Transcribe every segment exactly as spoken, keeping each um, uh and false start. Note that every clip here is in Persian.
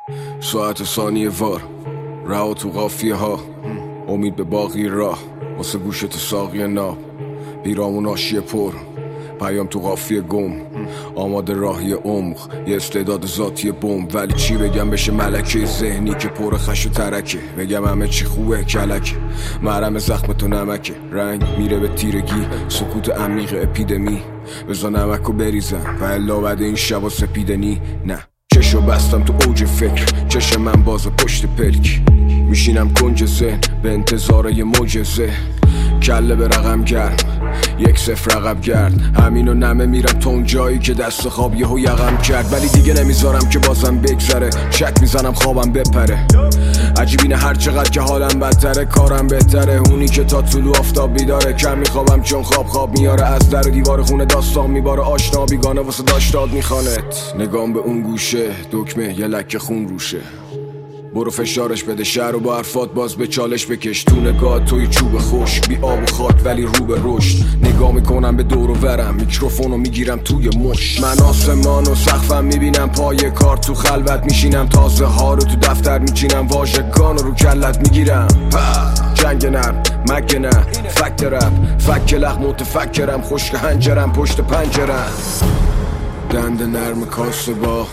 ساعت ثانیه وار رها تو قافیه ها، امید به باقی راه واسه گوشت ساقی ناب، پیرامون آشیه پر پیام تو قافیه گم، آماده راهی عمق یه استعداد ذاتی بم. ولی چی بگم بشه ملکه ذهنی که پر خش و ترکه، بگم همه چی خوبه کلکه، محرم زخم تو نمکه، رنگ میره به تیرگی، سکوت عمیق اپیدمی، بزا نمکو بریزم و الا بعد این شبا سپیدنی. نه چشو بستم تو اوج فکر، چشم من باز پشت پلک، میشینم کنج ذهن به انتظار یه معجزه، کله به رقم گرم یک صفر رقب گرد، همینو نمه میرم تا اون جایی که دست خواب یهو یقم کرد. ولی دیگه نمیذارم که بازم بگذره، شک میزنم خوابم بپره، عجیب اینه هر چقدر که حالم بدتره کارم بهتره، اونی که تا طلوع آفتاب بیداره، کم میخوابم چون خواب خواب میاره، از در و دیوار خونه داستان میباره، آشنا بیگانه واسه داشتاد میخوانت، نگام به اون گوشه دکمه یه لکه خون روشه، برو فشارش بده شهر و با حرفات باز به چالش بکش، تو نگاه توی چوب خوش بی آب و خاک ولی رو به رشد، نگاه میکنم به دور و ورم میکروفونو میگیرم توی مش، من آسمان و سقفم میبینم پای کار، تو خلوت میشینم تازه ها رو تو دفتر میچینم، واژگان رو کلت میگیرم، جنگ نرم مگه نه فکت رب فک لخ متفکرم، خشک هنجرم پشت پنجرم، دند نرم کاسه با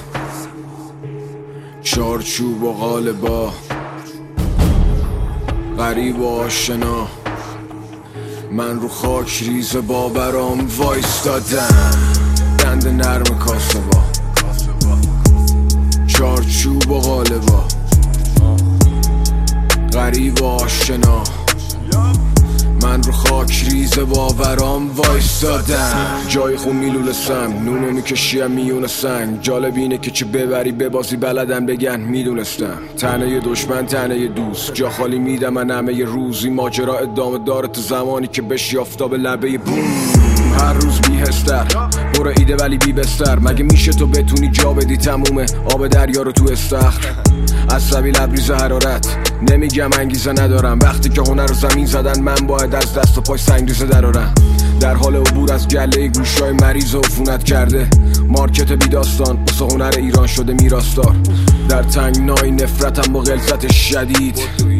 چارچوب و قالبا، غریب و آشنا، من رو خاک ریز باورام وایستادم، دند نرم کاسه با چارچوب و قالبا، غریب و آشنا، من رو خاک ریز باورام وایستادم، جای خون میلولسم نونو میکشیم میون سنگ، جالب اینه که چه ببری ببازی بلدن بگن میدونستم، تنه دشمن تنه دوست، جا خالی میدم من همه روزی، ماجرا ادامه داره تا زمانی که بشی آفتاب لبه بوم، هر روز بیهستر برو ایده ولی بی بستر، مگه میشه تو بتونی جا بدی تمومه آب دریا رو تو استخر، عصبی لبریز حرارت نمیگم انگیزه ندارم، وقتی که هنر رو زمین زدن من باید از دست و پای سنگریزه درارم، در حال عبور از گله گوشای مریض و عفونت کرده، مارکت بی داستان واسه هنر ایران شده میراستار، در تنگنای نفرتم با غلظت شدید،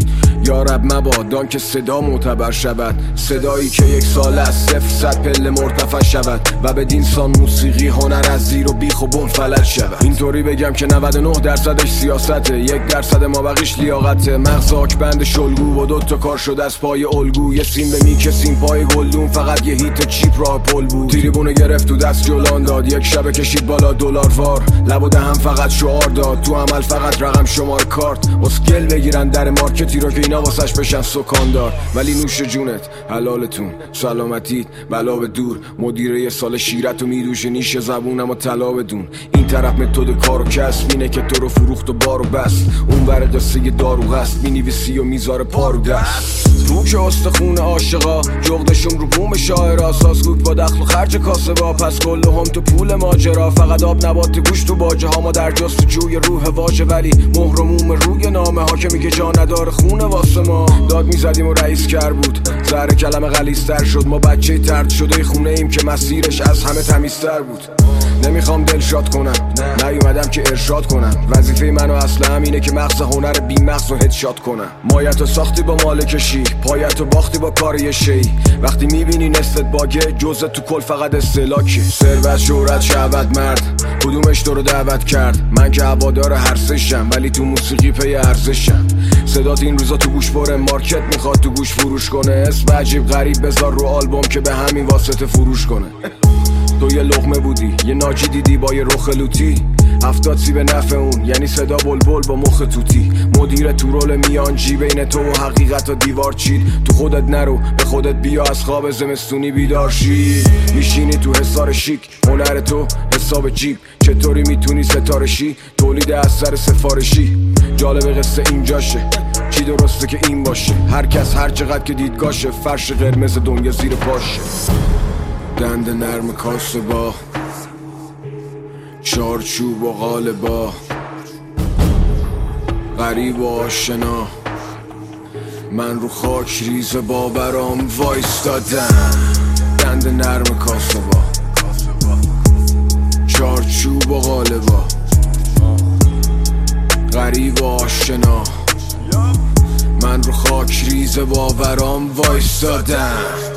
یا رب مبادان که صدا معتبر شود، صدایی که یک سال از صفر صد پله مرتفع شود و به دینسان موسیقی هنر از زیر و بیخ و بن فلج شود، اینطوری بگم که نود و نه درصدش سیاسته، یک درصد ما بقیش لیاقته، مغز آکبند شلگو و دوتا کار شد از پای الگو، یه سیم به میکه سیم پای گلدون، فقط یه هیت چیپ راه پل بود، تریبونه گرفت تو دست جلان داد، یک شب کشید بالا دلار وار، لب و دهم فقط شعار داد، تو عمل فقط رقم شمار کارت، اسکل بگیرن در مارکتی رو که اینا واسش بشن سکاندار، ولی نوش جونت حلالتون سلامتیت بلا به دور، مدیره یه سال شیرتو میدوشه نیش زبونم و طلا بدون، این طرف متد کار و کسب اینه که تو رو فروخت و بارو بست، اون ور قصه دارو قصد مینویسی و میذاره پارو دست، تو که استخون عاشقا جغدشون رو بوم شاعرا، سازگوک با دخل و خرج کاسبا، پس کل هم تو پول ماجرا، فقط آب نبات گوش تو باجه ها، ما در جستجوی روح واژه ولی مهرموم روی نامه ها که میگه جا نداره خونه واسه ما، داد میزدیم و رئیس کر بود زهر کلمه غلیظ‌تر شد، ما بچه ترد شده خونه ایم که مسیرش از همه تمیزتر بود، نمیخوام دلشاد کنم نیومدم که ارشاد کنم، وظیفه منو اصلا همینه که مغز هنر بی مغز و هدشات کنم، مایتو ساختی با مالکشی پایتو باختی با کار یه شی، وقتی میبینی نستت باگه جزء تو کل فقط استهلاکی، ثروت شهرت شهوت مرد کدومش تو رو دعوت کرد، من که هوادار هر سشم ولی تو موسیقی پی ارزشم، صدات این روزا تو گوش بره مارکت میخواد تو گوش فروش کنه، اسم عجیب غریب بذار رو آلبوم که به همین واسطه فروش کنه، تو یه لقمه بودی یه ناجی دیدی با یه رخ لوتی، هفتاد سی به نفع اون یعنی صدا بلبل با مخ توتی، مدیر تو رول میانجی بین تو و حقیقت و دیوار چید، تو خودت نرو به خودت بیا از خواب زمستونی بیدار شی، میشینی تو حصار شیک هنر تو حساب جیب، چطوری میتونی ستاره شی تولید اثر سفارشی، جالب قصه اینجاشه چی درسته که این باشه، هر کس هر چقدر که دیدگاشه، فرش قرمز دنیا زیر پاشه، دند نرم کاسه با چارچوب و قالبا، غریب و آشنا، من رو خاک ریز باورام وایستادم، دند نرم کاسه با چارچوب و قالبا، غریب و آشنا، من رو خاک ریز باورام وایستادم.